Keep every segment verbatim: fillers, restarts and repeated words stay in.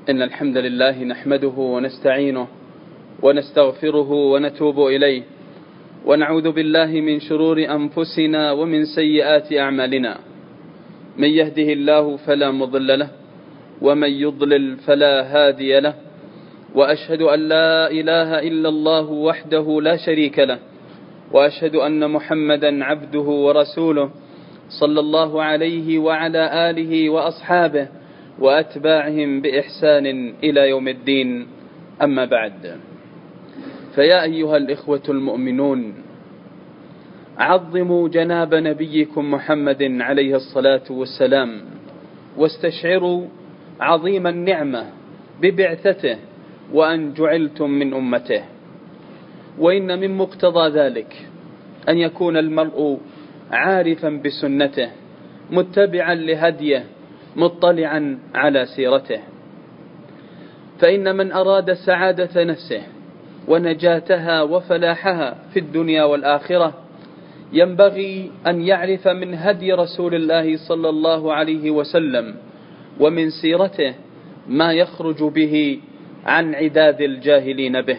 إن الحمد لله نحمده ونستعينه ونستغفره ونتوب إليه، ونعوذ بالله من شرور أنفسنا ومن سيئات أعمالنا. من يهده الله فلا مضل له، ومن يضلل فلا هادي له، وأشهد أن لا إله إلا الله وحده لا شريك له، وأشهد أن محمدا عبده ورسوله صلى الله عليه وعلى آله وأصحابه وأتباعهم بإحسان إلى يوم الدين. أما بعد، فيا أيها الإخوة المؤمنون، عظموا جناب نبيكم محمد عليه الصلاة والسلام، واستشعروا عظيم النعمة ببعثته وأن جعلتم من أمته. وإن من مقتضى ذلك أن يكون المرء عارفا بسنته، متبعا لهديه، مطلعا على سيرته. فإن من أراد سعادة نفسه ونجاتها وفلاحها في الدنيا والآخرة ينبغي أن يعرف من هدي رسول الله صلى الله عليه وسلم ومن سيرته ما يخرج به عن عداد الجاهلين به.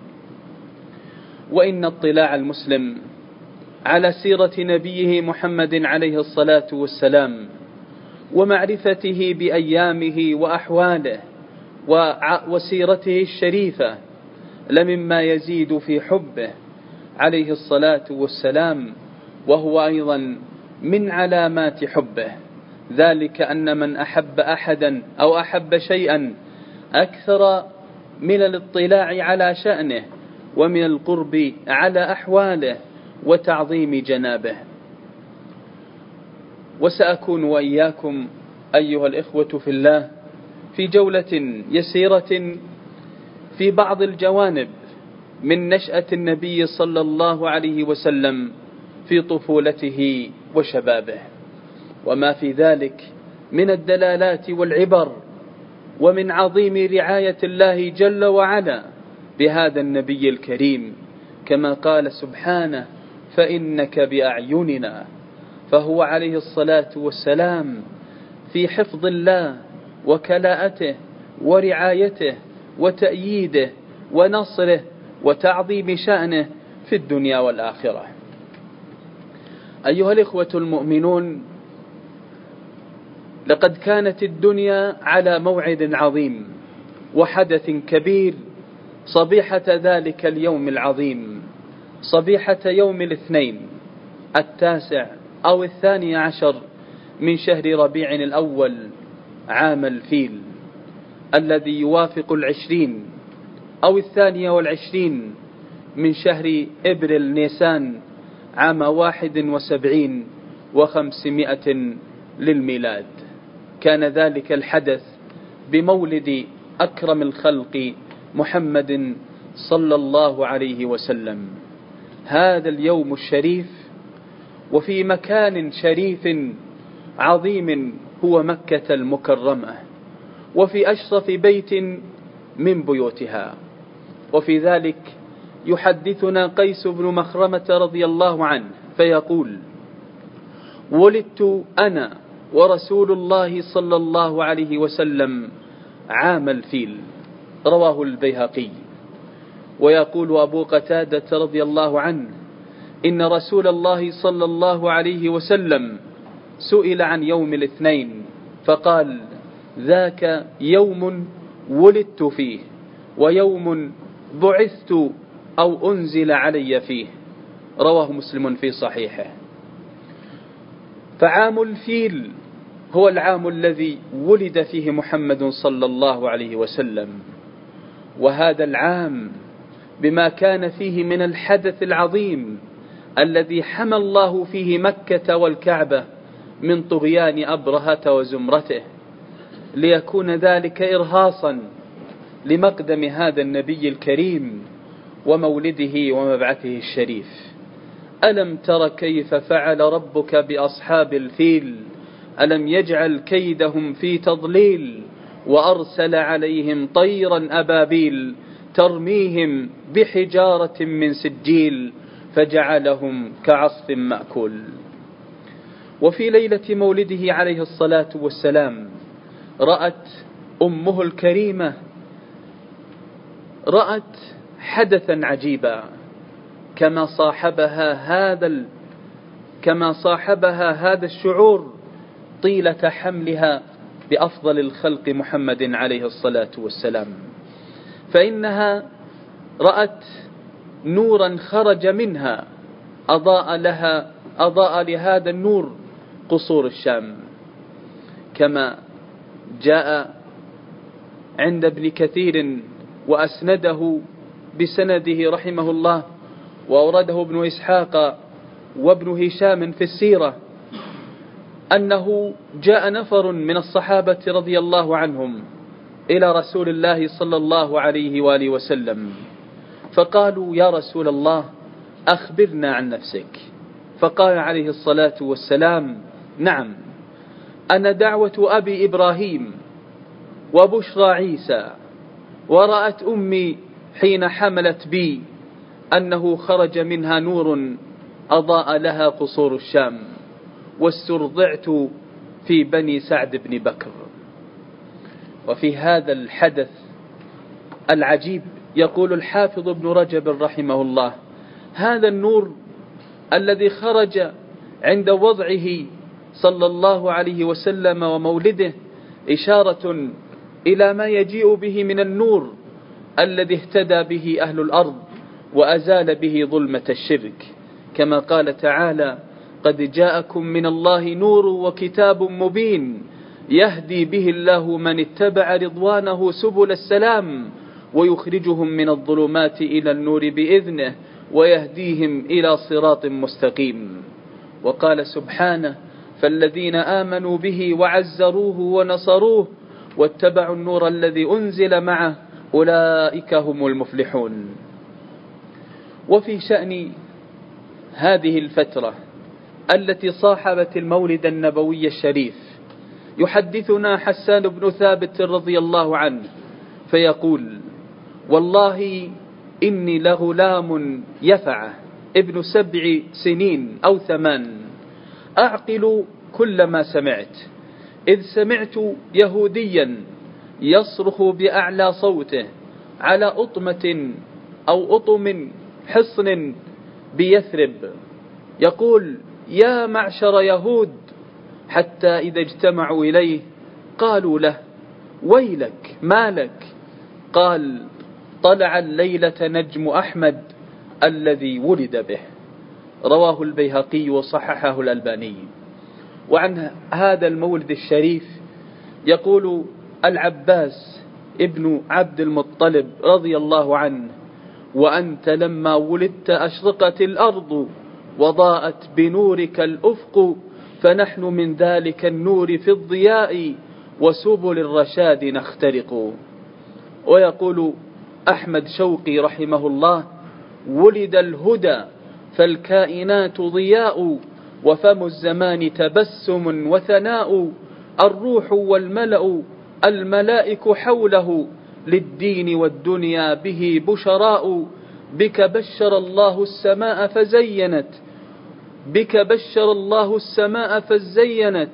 وإن اطلاع المسلم على سيرة نبيه محمد عليه الصلاة والسلام ومعرفته بأيامه وأحواله وسيرته الشريفة لمما يزيد في حبه عليه الصلاة والسلام، وهو أيضا من علامات حبه، ذلك أن من أحب أحدا أو أحب شيئا أكثر من الاطلاع على شأنه ومن القرب على أحواله وتعظيم جنابه. وسأكون وإياكم أيها الإخوة في الله في جولة يسيرة في بعض الجوانب من نشأة النبي صلى الله عليه وسلم في طفولته وشبابه، وما في ذلك من الدلالات والعبر، ومن عظيم رعاية الله جل وعلا بهذا النبي الكريم، كما قال سبحانه: فإنك بأعيننا. فهو عليه الصلاة والسلام في حفظ الله وكلاءته ورعايته وتأييده ونصره وتعظيم شأنه في الدنيا والآخرة. أيها الإخوة المؤمنون، لقد كانت الدنيا على موعد عظيم وحدث كبير صبيحة ذلك اليوم العظيم، صبيحة يوم الاثنين التاسع أو الثاني عشر من شهر ربيع الأول عام الفيل، الذي يوافق العشرين أو الثانية والعشرين من شهر إبريل نيسان عام واحد وسبعين وخمسمائة للميلاد. كان ذلك الحدث بمولد أكرم الخلق محمد صلى الله عليه وسلم. هذا اليوم الشريف وفي مكان شريف عظيم هو مكة المكرمة، وفي أشرف بيت من بيوتها. وفي ذلك يحدثنا قيس بن مخرمة رضي الله عنه فيقول: ولدت أنا ورسول الله صلى الله عليه وسلم عام الفيل، رواه البيهقي. ويقول أبو قتادة رضي الله عنه: إن رسول الله صلى الله عليه وسلم سئل عن يوم الاثنين فقال: ذاك يوم ولدت فيه، ويوم بعثت أو أنزل علي فيه، رواه مسلم في صحيحه. فعام الفيل هو العام الذي ولد فيه محمد صلى الله عليه وسلم، وهذا العام بما كان فيه من الحدث العظيم الذي حمى الله فيه مكة والكعبة من طغيان أبرهة وزمرته، ليكون ذلك إرهاصا لمقدم هذا النبي الكريم ومولده ومبعثه الشريف. ألم تر كيف فعل ربك بأصحاب الفيل؟ ألم يجعل كيدهم في تضليل؟ وأرسل عليهم طيرا أبابيل ترميهم بحجارة من سجيل فجعلهم كعصف مأكول. وفي ليلة مولده عليه الصلاة والسلام رأت أمه الكريمة رأت حدثا عجيبا كما صاحبها هذا ال... كما صاحبها هذا الشعور طيلة حملها بأفضل الخلق محمد عليه الصلاة والسلام. فإنها رأت نورا خرج منها أضاء لها أضاء لهذا النور قصور الشام، كما جاء عند ابن كثير وأسنده بسنده رحمه الله، وأورده ابن إسحاق وابن هشام في السيرة، أنه جاء نفر من الصحابة رضي الله عنهم إلى رسول الله صلى الله عليه وآله وسلم، فقالوا: يا رسول الله أخبرنا عن نفسك. فقال عليه الصلاة والسلام: نعم، أنا دعوة أبي إبراهيم وبشرى عيسى، ورأت أمي حين حملت بي أنه خرج منها نور أضاء لها قصور الشام، واسترضعت في بني سعد بن بكر. وفي هذا الحدث العجيب يقول الحافظ ابن رجب رحمه الله: هذا النور الذي خرج عند وضعه صلى الله عليه وسلم ومولده إشارة إلى ما يجيء به من النور الذي اهتدى به أهل الأرض وأزال به ظلمة الشرك، كما قال تعالى: قد جاءكم من الله نور وكتاب مبين يهدي به الله من اتبع رضوانه سبل السلام ويخرجهم من الظلمات إلى النور بإذنه ويهديهم إلى صراط مستقيم. وقال سبحانه: فالذين آمنوا به وعزروه ونصروه واتبعوا النور الذي أنزل معه أولئك هم المفلحون. وفي شأن هذه الفترة التي صاحبت المولد النبوي الشريف يحدثنا حسان بن ثابت رضي الله عنه فيقول: والله إني لغلام يفعة ابن سبع سنين أو ثمان، أعقل كل ما سمعت، إذ سمعت يهوديا يصرخ بأعلى صوته على أطمة أو أطم حصن بيثرب يقول: يا معشر يهود، حتى إذا اجتمعوا إليه قالوا له: ويلك ما لك؟ قال: طلع الليلة نجم أحمد الذي ولد به. رواه البيهقي وصححه الألباني. وعن هذا المولد الشريف يقول العباس ابن عبد المطلب رضي الله عنه: وأنت لما ولدت أشرقت الأرض وضاءت بنورك الأفق، فنحن من ذلك النور في الضياء وسبل الرشاد نخترق. ويقول أحمد شوقي رحمه الله: ولد الهدى فالكائنات ضياء، وفم الزمان تبسم وثناء، الروح والملأ الملائك حوله، للدين والدنيا به بشراء، بك بشر الله السماء فزينت بك بشر الله السماء فزينت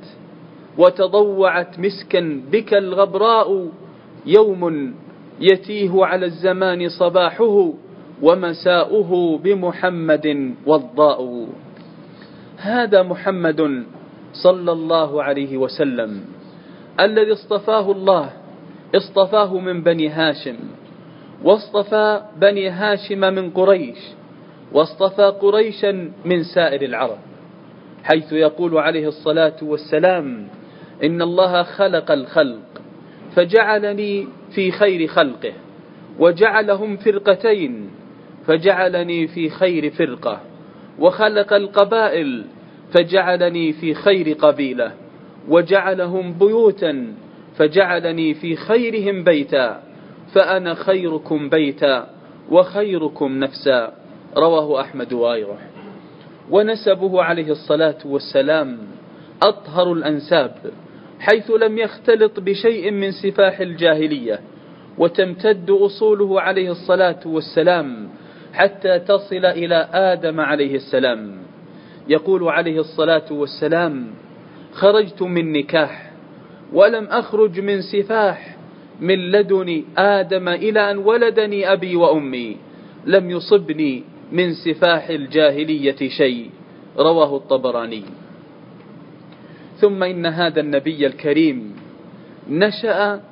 وتضوعت مسكا بك الغبراء، يوم يتيه على الزمان صباحه ومساؤه بمحمد وضاء. هذا محمد صلى الله عليه وسلم الذي اصطفاه الله، اصطفاه من بني هاشم، واصطفى بني هاشم من قريش، واصطفى قريشا من سائر العرب، حيث يقول عليه الصلاة والسلام: إن الله خلق الخلق فجعلني في خير خلقه، وجعلهم فرقتين فجعلني في خير فرقة، وخلق القبائل فجعلني في خير قبيلة، وجعلهم بيوتا فجعلني في خيرهم بيتا، فأنا خيركم بيتا وخيركم نفسا. رواه أحمد وغيره. ونسبه عليه الصلاة والسلام أطهر الأنساب، حيث لم يختلط بشيء من سفاح الجاهلية، وتمتد أصوله عليه الصلاة والسلام حتى تصل إلى آدم عليه السلام. يقول عليه الصلاة والسلام: خرجت من نكاح ولم أخرج من سفاح، من لدن آدم إلى أن ولدني أبي وأمي لم يصبني من سفاح الجاهلية شيء. رواه الطبراني. ثم إن هذا النبي الكريم نشأ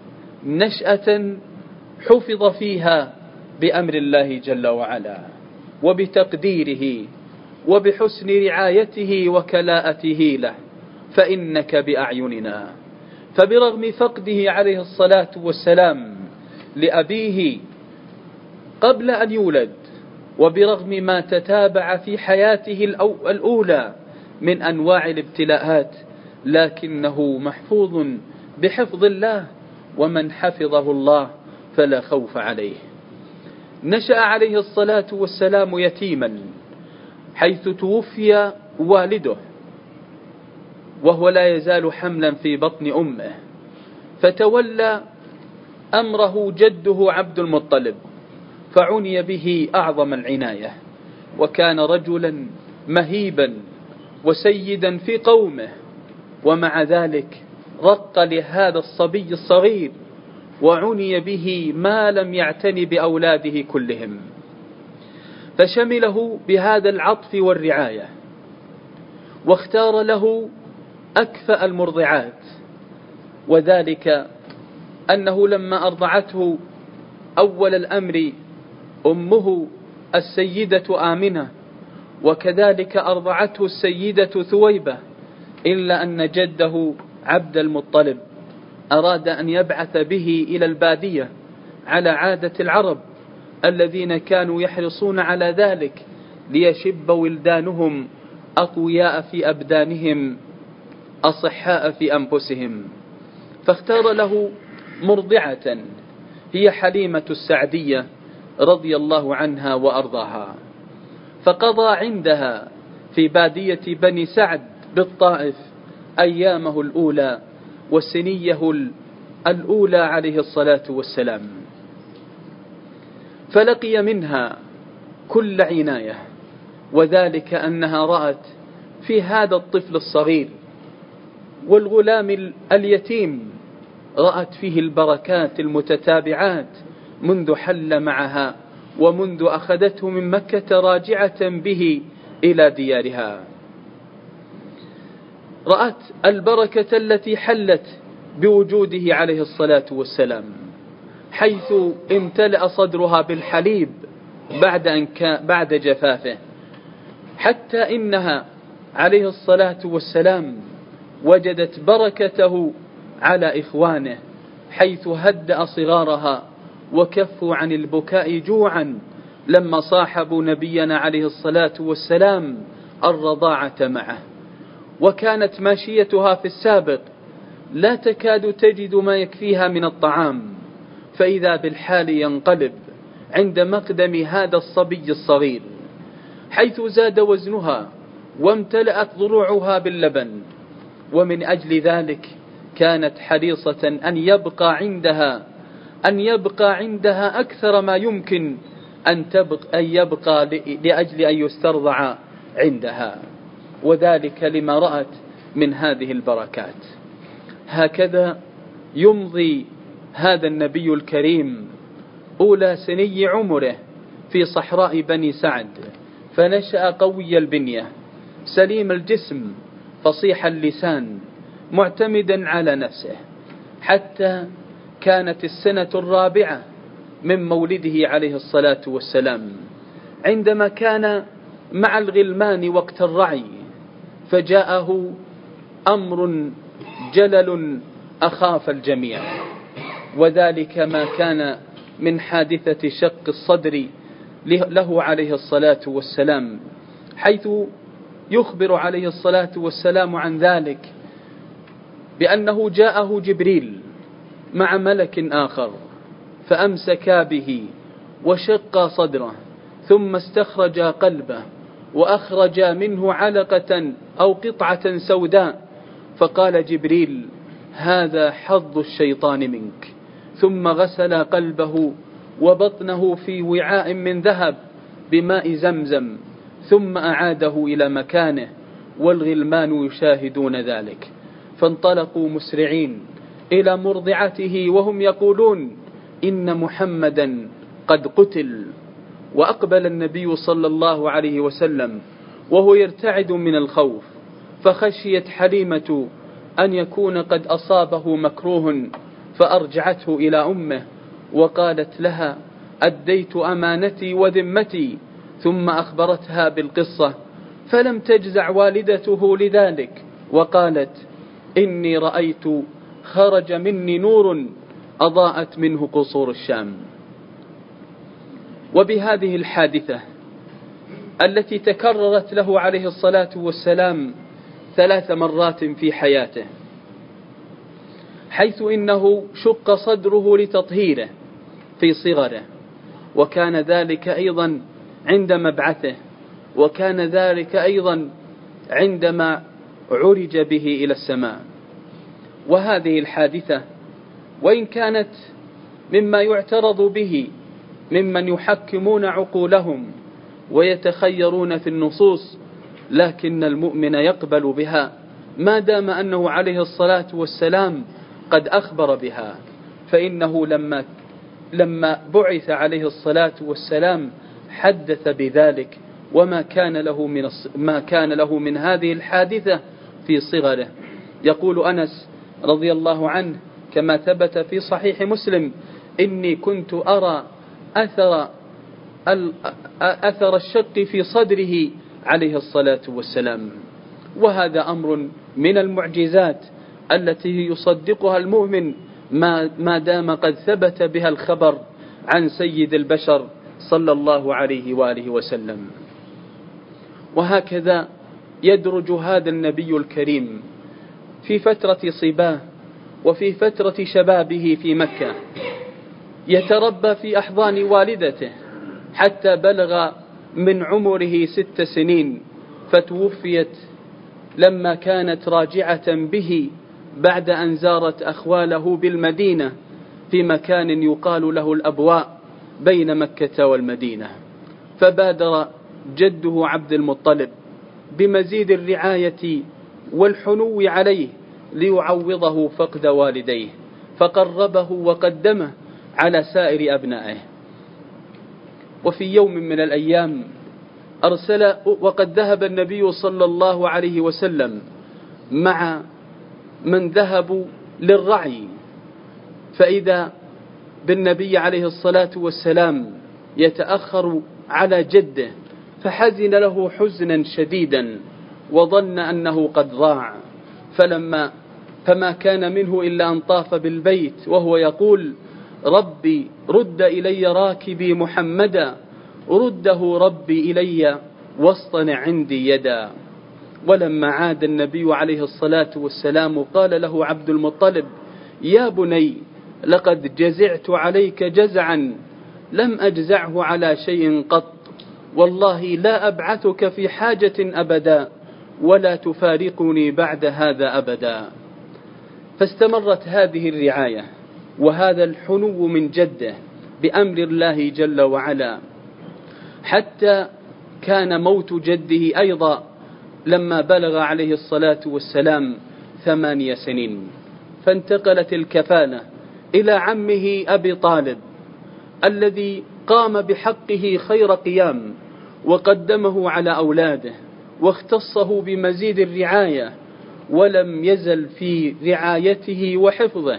نشأة حفظ فيها بأمر الله جل وعلا وبتقديره وبحسن رعايته وكلاءته له، فإنك بأعيننا. فبرغم فقده عليه الصلاة والسلام لأبيه قبل أن يولد، وبرغم ما تتابع في حياته الأولى من أنواع الابتلاءات، لكنه محفوظ بحفظ الله، ومن حفظه الله فلا خوف عليه. نشأ عليه الصلاة والسلام يتيما، حيث توفي والده وهو لا يزال حملا في بطن أمه، فتولى أمره جده عبد المطلب، فعني به أعظم العناية، وكان رجلا مهيبا وسيدا في قومه، ومع ذلك رق لهذا الصبي الصغير وعني به ما لم يعتني بأولاده كلهم، فشمله بهذا العطف والرعاية، واختار له أكفأ المرضعات، وذلك أنه لما أرضعته أول الأمر أمه السيدة آمنة، وكذلك أرضعته السيدة ثويبة، إلا أن جده عبد المطلب أراد أن يبعث به إلى البادية على عادة العرب الذين كانوا يحرصون على ذلك ليشب ولدانهم أقوياء في أبدانهم أصحاء في أنفسهم، فاختار له مرضعة هي حليمة السعدية رضي الله عنها وأرضاها، فقضى عندها في بادية بني سعد بالطائف أيامه الأولى وسنيه الأولى عليه الصلاة والسلام، فلقي منها كل عناية، وذلك أنها رأت في هذا الطفل الصغير والغلام اليتيم رأت فيه البركات المتتابعات منذ حل معها ومنذ أخذته من مكة راجعة به إلى ديارها. رأت البركة التي حلت بوجوده عليه الصلاة والسلام، حيث امتلأ صدرها بالحليب بعد أن كان بعد جفافه، حتى إنها عليه الصلاة والسلام وجدت بركته على إخوانه، حيث هدأ صغارها وكفوا عن البكاء جوعا لما صاحبوا نبينا عليه الصلاة والسلام الرضاعة معه. وكانت ماشيتها في السابق لا تكاد تجد ما يكفيها من الطعام، فإذا بالحال ينقلب عند مقدم هذا الصبي الصغير، حيث زاد وزنها وامتلأت ضلوعها باللبن، ومن أجل ذلك كانت حريصة أن يبقى عندها أن يبقى عندها أكثر ما يمكن أن تبقى أن يبقى لأجل أن يسترضع عندها، وذلك لما رأت من هذه البركات. هكذا يمضي هذا النبي الكريم أولى سني عمره في صحراء بني سعد، فنشأ قوي البنية سليم الجسم فصيح اللسان معتمدا على نفسه، حتى كانت السنة الرابعة من مولده عليه الصلاة والسلام عندما كان مع الغلمان وقت الرعي، فجاءه أمر جلل أخاف الجميع، وذلك ما كان من حادثة شق الصدر له عليه الصلاة والسلام، حيث يخبر عليه الصلاة والسلام عن ذلك بأنه جاءه جبريل مع ملك آخر فأمسكا به وشق صدره، ثم استخرج قلبه وأخرج منه علقة أو قطعة سوداء، فقال جبريل: هذا حظ الشيطان منك، ثم غسل قلبه وبطنه في وعاء من ذهب بماء زمزم، ثم أعاده إلى مكانه، والغلمان يشاهدون ذلك، فانطلقوا مسرعين إلى مرضعته وهم يقولون إن محمدا قد قتل. وأقبل النبي صلى الله عليه وسلم وهو يرتعد من الخوف، فخشيت حليمة أن يكون قد أصابه مكروه فأرجعته إلى أمه وقالت لها: أديت أمانتي وذمتي. ثم أخبرتها بالقصة، فلم تجزع والدته لذلك، وقالت: إني رأيت خرج مني نور أضاءت منه قصور الشام. وبهذه الحادثة التي تكررت له عليه الصلاة والسلام ثلاث مرات في حياته، حيث إنه شق صدره لتطهيره في صغره، وكان ذلك أيضا عند مبعثه، وكان ذلك أيضا عندما عرج به إلى السماء. وهذه الحادثة وإن كانت مما يعترض به ممن يحكمون عقولهم ويتخيرون في النصوص، لكن المؤمن يقبل بها ما دام أنه عليه الصلاة والسلام قد أخبر بها. فإنه لما لما بعث عليه الصلاة والسلام حدث بذلك، وما كان له من ما كان له من هذه الحادثة في صغره. يقول أنس رضي الله عنه كما ثبت في صحيح مسلم: إني كنت أرى أثر أثر الشق في صدره عليه الصلاة والسلام. وهذا أمر من المعجزات التي يصدقها المؤمن ما دام قد ثبت بها الخبر عن سيد البشر صلى الله عليه وآله وسلم. وهكذا يدرج هذا النبي الكريم في فترة صباه وفي فترة شبابه في مكة، يتربى في أحضان والدته حتى بلغ من عمره ست سنين، فتوفيت لما كانت راجعة به بعد أن زارت أخواله بالمدينة في مكان يقال له الأبواء بين مكة والمدينة. فبادر جده عبد المطلب بمزيد الرعاية والحنو عليه ليعوضه فقد والديه، فقربه وقدمه على سائر أبنائه. وفي يوم من الأيام أرسل وقد ذهب النبي صلى الله عليه وسلم مع من ذهبوا للرعي، فإذا بالنبي عليه الصلاة والسلام يتأخر على جده، فحزن له حزنا شديدا وظن أنه قد ضاع، فلما فما كان منه إلا أن طاف بالبيت وهو يقول: ربي رد إلي راكبي محمدا، رده ربي إلي واصطنع عندي يدا. ولما عاد النبي عليه الصلاة والسلام قال له عبد المطلب: يا بني، لقد جزعت عليك جزعا لم أجزعه على شيء قط، والله لا أبعثك في حاجة أبدا، ولا تفارقني بعد هذا أبدا. فاستمرت هذه الرعاية وهذا الحنو من جده بأمر الله جل وعلا، حتى كان موت جده أيضا لما بلغ عليه الصلاة والسلام ثمانية سنين، فانتقلت الكفالة إلى عمه أبي طالب الذي قام بحقه خير قيام وقدمه على أولاده واختصه بمزيد الرعاية، ولم يزل في رعايته وحفظه،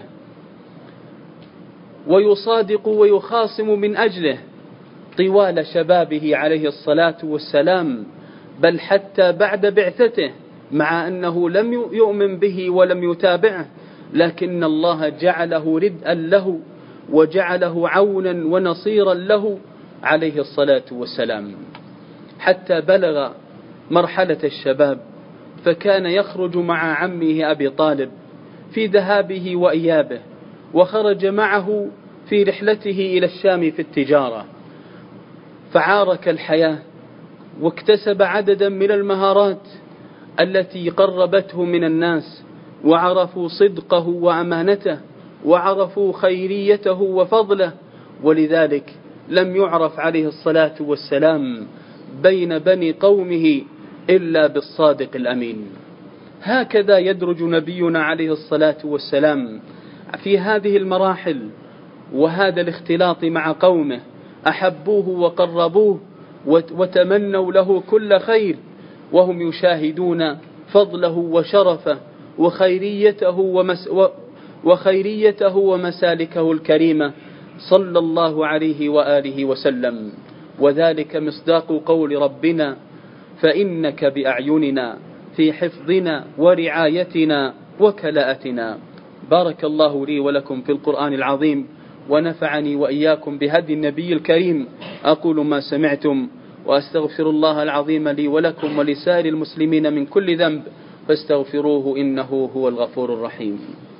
ويصادق ويخاصم من أجله طوال شبابه عليه الصلاة والسلام، بل حتى بعد بعثته، مع أنه لم يؤمن به ولم يتابعه، لكن الله جعله ردءا له وجعله عونا ونصيرا له عليه الصلاة والسلام، حتى بلغ مرحلة الشباب، فكان يخرج مع عمه أبي طالب في ذهابه وإيابه، وخرج معه في رحلته إلى الشام في التجارة، فعارك الحياة واكتسب عددا من المهارات التي قربته من الناس، وعرفوا صدقه وأمانته، وعرفوا خيريته وفضله، ولذلك لم يعرف عليه الصلاة والسلام بين بني قومه إلا بالصادق الأمين. هكذا يدرج نبينا عليه الصلاة والسلام في هذه المراحل وهذا الاختلاط مع قومه أحبوه وقربوه وتمنوا له كل خير، وهم يشاهدون فضله وشرفه وخيريته ومس وخيريته ومسالكه الكريمة صلى الله عليه وآله وسلم. وذلك مصداق قول ربنا: فإنك بأعيننا في حفظنا ورعايتنا وكلاءتنا. بارك الله لي ولكم في القرآن العظيم، ونفعني وإياكم بهدي النبي الكريم. أقول ما سمعتم، وأستغفر الله العظيم لي ولكم ولسائر المسلمين من كل ذنب، فاستغفروه إنه هو الغفور الرحيم.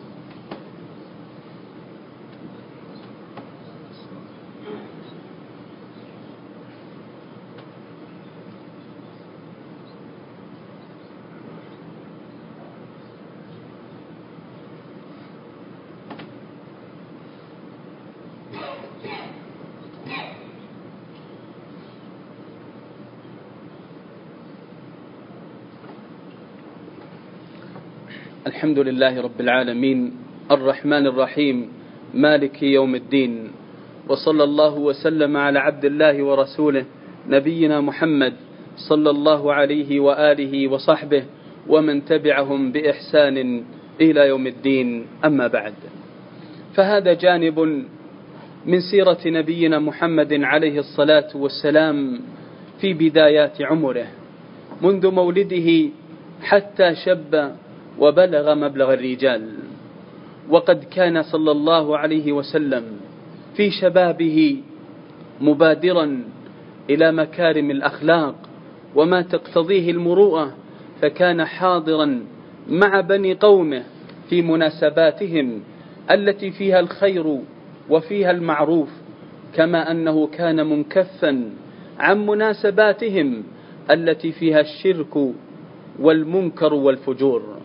الحمد لله رب العالمين الرحمن الرحيم مالك يوم الدين، وصلى الله وسلم على عبد الله ورسوله نبينا محمد صلى الله عليه وآله وصحبه ومن تبعهم بإحسان إلى يوم الدين. أما بعد، فهذا جانب من سيرة نبينا محمد عليه الصلاة والسلام في بدايات عمره، منذ مولده حتى شب وبلغ مبلغ الرجال. وقد كان صلى الله عليه وسلم في شبابه مبادرا إلى مكارم الأخلاق وما تقتضيه المروءة، فكان حاضرا مع بني قومه في مناسباتهم التي فيها الخير وفيها المعروف، كما أنه كان منكفا عن مناسباتهم التي فيها الشرك والمنكر والفجور،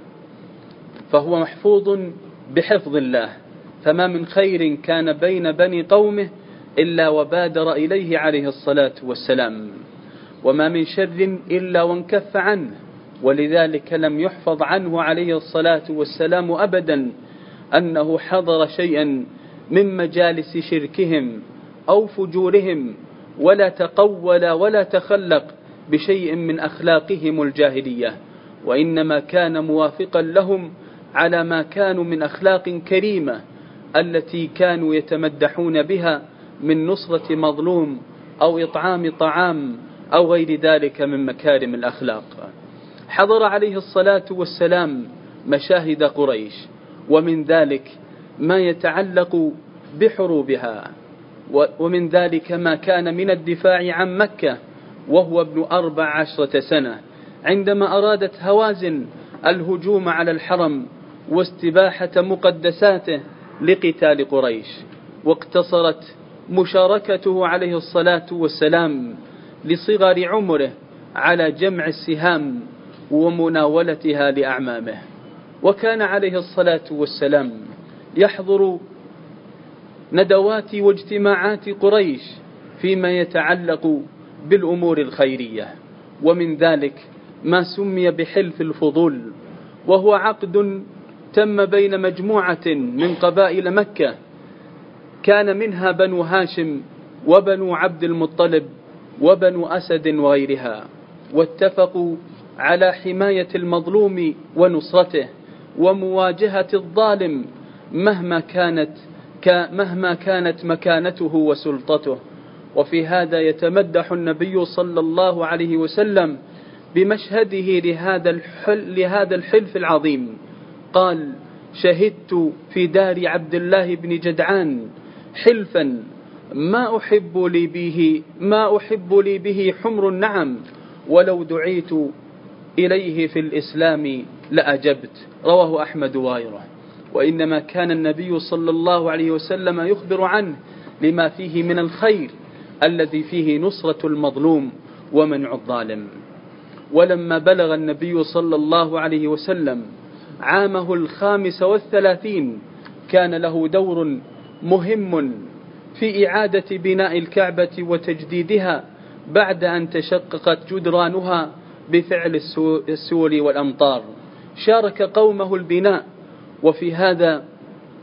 فهو محفوظ بحفظ الله. فما من خير كان بين بني قومه إلا وبادر إليه عليه الصلاة والسلام، وما من شر إلا وانكف عنه. ولذلك لم يحفظ عنه عليه الصلاة والسلام أبدا أنه حضر شيئا من مجالس شركهم أو فجورهم، ولا تقول ولا تخلق بشيء من أخلاقهم الجاهلية، وإنما كان موافقا لهم على ما كانوا من أخلاق كريمة التي كانوا يتمدحون بها من نصرة مظلوم أو إطعام طعام أو غير ذلك من مكارم الأخلاق. حضر عليه الصلاة والسلام مشاهد قريش، ومن ذلك ما يتعلق بحروبها، ومن ذلك ما كان من الدفاع عن مكة وهو ابن أربع عشرة سنة، عندما أرادت هوازن الهجوم على الحرم واستباحة مقدساته لقتال قريش، واقتصرت مشاركته عليه الصلاة والسلام لصغر عمره على جمع السهام ومناولتها لأعمامه. وكان عليه الصلاة والسلام يحضر ندوات واجتماعات قريش فيما يتعلق بالأمور الخيرية، ومن ذلك ما سمي بحلف الفضول، وهو عقد تم بين مجموعة من قبائل مكة كان منها بنو هاشم وبنو عبد المطلب وبنو أسد وغيرها، واتفقوا على حماية المظلوم ونصرته ومواجهة الظالم مهما كانت مهما كانت مكانته وسلطته. وفي هذا يتمدح النبي صلى الله عليه وسلم بمشهده لهذا الحل لهذا الحلف العظيم. قال: شهدت في دار عبد الله بن جدعان حلفا ما أحب لي به ما أحب لي به حمر النعم، ولو دعيت إليه في الإسلام لأجبت. رواه أحمد وغيره. وإنما كان النبي صلى الله عليه وسلم يخبر عنه لما فيه من الخير الذي فيه نصرة المظلوم ومنع الظالم. ولما بلغ النبي صلى الله عليه وسلم عامه الخامس والثلاثين كان له دور مهم في إعادة بناء الكعبة وتجديدها بعد أن تشققت جدرانها بفعل السول والأمطار. شارك قومه البناء، وفي هذا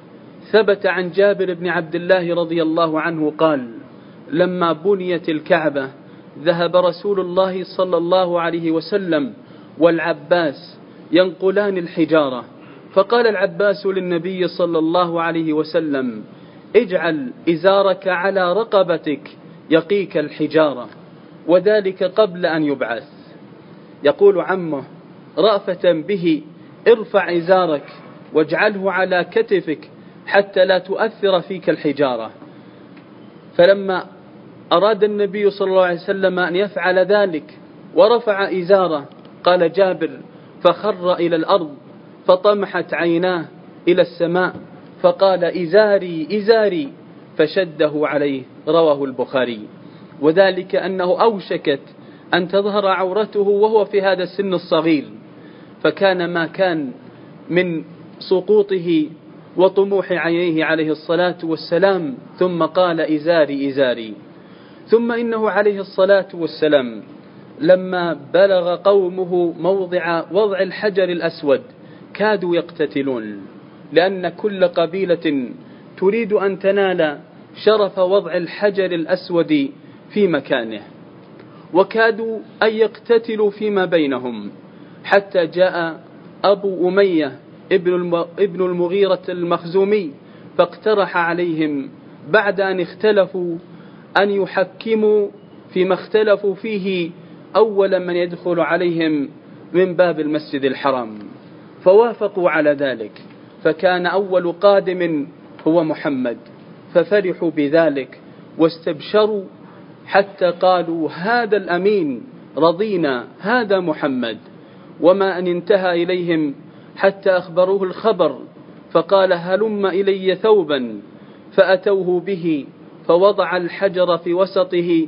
ثبت عن جابر بن عبد الله رضي الله عنه قال: لما بنيت الكعبة ذهب رسول الله صلى الله عليه وسلم والعباس ينقلان الحجارة، فقال العباس للنبي صلى الله عليه وسلم: اجعل إزارك على رقبتك يقيك الحجارة، وذلك قبل أن يبعث. يقول عمه رأفة به: ارفع إزارك واجعله على كتفك حتى لا تؤثر فيك الحجارة. فلما أراد النبي صلى الله عليه وسلم أن يفعل ذلك ورفع إزاره، قال جابر: فخر إلى الأرض فطمحت عيناه إلى السماء فقال: إزاري إزاري، فشده عليه. رواه البخاري. وذلك أنه أوشكت أن تظهر عورته وهو في هذا السن الصغير، فكان ما كان من سقوطه وطموح عينيه عليه الصلاة والسلام، ثم قال: إزاري إزاري. ثم إنه عليه الصلاة والسلام لما بلغ قومه موضع وضع الحجر الأسود كادوا يقتتلون، لأن كل قبيلة تريد أن تنال شرف وضع الحجر الأسود في مكانه، وكادوا أن يقتتلوا فيما بينهم، حتى جاء أبو أمية ابن المغيرة المخزومي فاقترح عليهم بعد أن اختلفوا أن يحكموا فيما اختلفوا فيه أول من يدخل عليهم من باب المسجد الحرام، فوافقوا على ذلك، فكان أول قادم هو محمد، ففرحوا بذلك واستبشروا حتى قالوا: هذا الأمين، رضينا، هذا محمد. وما أن انتهى إليهم حتى أخبروه الخبر، فقال: هلم إلي ثوبا، فأتوه به فوضع الحجر في وسطه،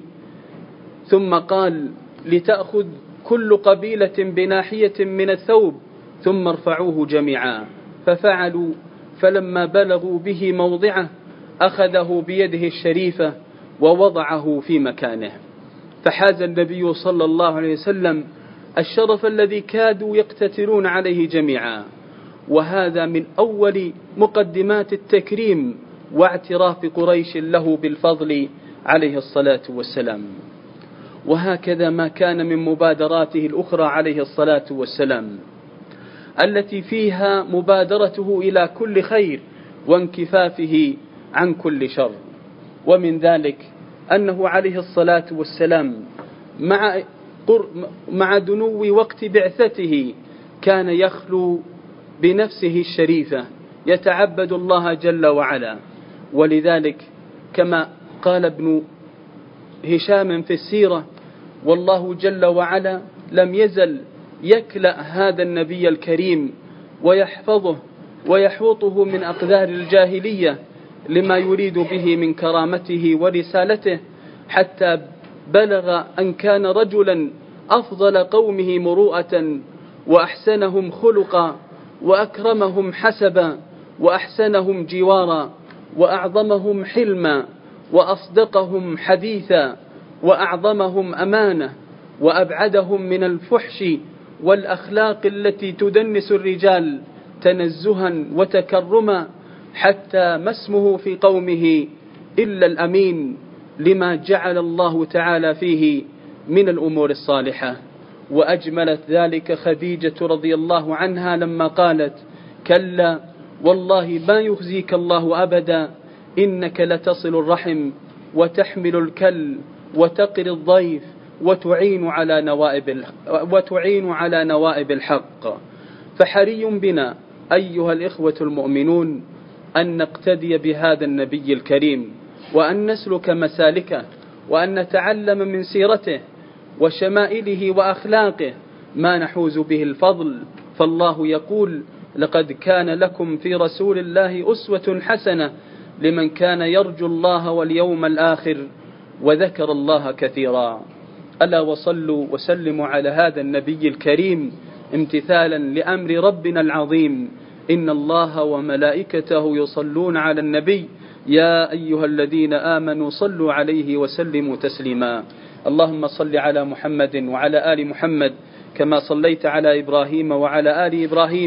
ثم قال: لتأخذ كل قبيلة بناحية من الثوب ثم ارفعوه جميعا. ففعلوا، فلما بلغوا به موضعه أخذه بيده الشريفة ووضعه في مكانه، فحاز النبي صلى الله عليه وسلم الشرف الذي كادوا يقتتلون عليه جميعا. وهذا من أول مقدمات التكريم واعتراف قريش له بالفضل عليه الصلاة والسلام. وهكذا ما كان من مبادراته الأخرى عليه الصلاة والسلام، التي فيها مبادرته إلى كل خير وانكفافه عن كل شر. ومن ذلك أنه عليه الصلاة والسلام مع مع دنو وقت بعثته كان يخلو بنفسه الشريفة يتعبد الله جل وعلا. ولذلك كما قال ابن هشام في السيرة: والله جل وعلا لم يزل يكلأ هذا النبي الكريم ويحفظه ويحوطه من أقدار الجاهلية لما يريد به من كرامته ورسالته، حتى بلغ أن كان رجلا أفضل قومه مروءة وأحسنهم خلقا وأكرمهم حسبا وأحسنهم جوارا وأعظمهم حلما وأصدقهم حديثا وأعظمهم أمانة وأبعدهم من الفحش والأخلاق التي تدنس الرجال تنزها وتكرما، حتى ما اسمه في قومه إلا الأمين، لما جعل الله تعالى فيه من الأمور الصالحة. وأجملت ذلك خديجة رضي الله عنها لما قالت: كلا والله ما يخزيك الله أبدا، إنك لتصل الرحم وتحمل الكل وتقر الضيف وتعين على نوائب وتعين على نوائب الحق. فحري بنا أيها الإخوة المؤمنون أن نقتدي بهذا النبي الكريم، وأن نسلك مسالكه، وأن نتعلم من سيرته وشمائله وأخلاقه ما نحوز به الفضل. فالله يقول: لقد كان لكم في رسول الله أسوة حسنة لمن كان يرجو الله واليوم الآخر وذكر الله كثيرا. ألا وصلوا وسلموا على هذا النبي الكريم امتثالا لأمر ربنا العظيم: إن الله وملائكته يصلون على النبي يا أيها الذين آمنوا صلوا عليه وسلموا تسليما. اللهم صل على محمد وعلى آل محمد كما صليت على إبراهيم وعلى آل إبراهيم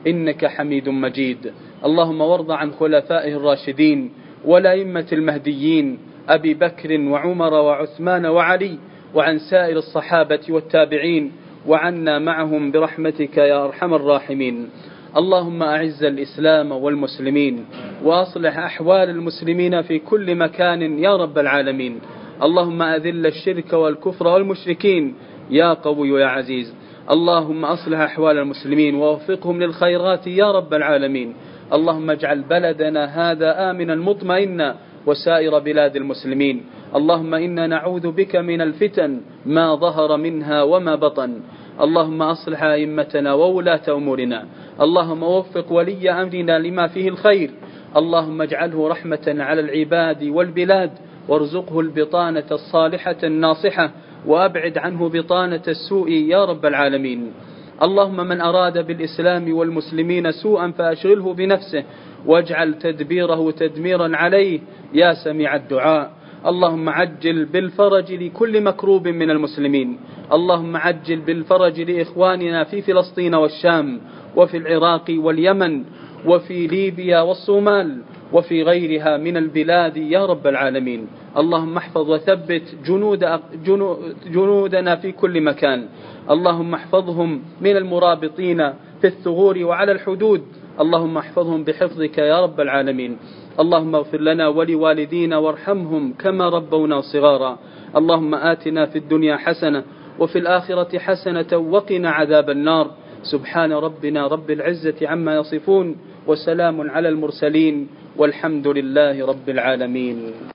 إنك حميد مجيد. اللهم وارض عن خلفائه الراشدين والأئمة المهديين أبي بكر وعمر وعثمان وعلي، وعن سائر الصحابة والتابعين، وعنا معهم برحمتك يا أرحم الراحمين. اللهم أعز الإسلام والمسلمين، وأصلح أحوال المسلمين في كل مكان يا رب العالمين. اللهم أذل الشرك والكفر والمشركين يا قوي يا عزيز. اللهم أصلح أحوال المسلمين ووفقهم للخيرات يا رب العالمين. اللهم اجعل بلدنا هذا آمنا مطمئنا وسائر بلاد المسلمين. اللهم إنا نعوذ بك من الفتن ما ظهر منها وما بطن. اللهم أصلح أئمتنا وولاة أمورنا. اللهم وفق ولي أمرنا لما فيه الخير. اللهم اجعله رحمة على العباد والبلاد، وارزقه البطانة الصالحة الناصحة، وأبعد عنه بطانة السوء يا رب العالمين. اللهم من أراد بالإسلام والمسلمين سوءا فأشغله بنفسه، واجعل تدبيره تدميرا عليه يا سميع الدعاء. اللهم عجل بالفرج لكل مكروب من المسلمين. اللهم عجل بالفرج لإخواننا في فلسطين والشام، وفي العراق واليمن، وفي ليبيا والصومال، وفي غيرها من البلاد يا رب العالمين. اللهم احفظ وثبت جنود جنودنا في كل مكان. اللهم احفظهم من المرابطين في الثغور وعلى الحدود. اللهم احفظهم بحفظك يا رب العالمين. اللهم اغفر لنا ولوالدينا وارحمهم كما ربونا صغارا. اللهم آتنا في الدنيا حسنة وفي الآخرة حسنة وقنا عذاب النار. سبحان ربنا رب العزة عما يصفون، وسلام على المرسلين، والحمد لله رب العالمين.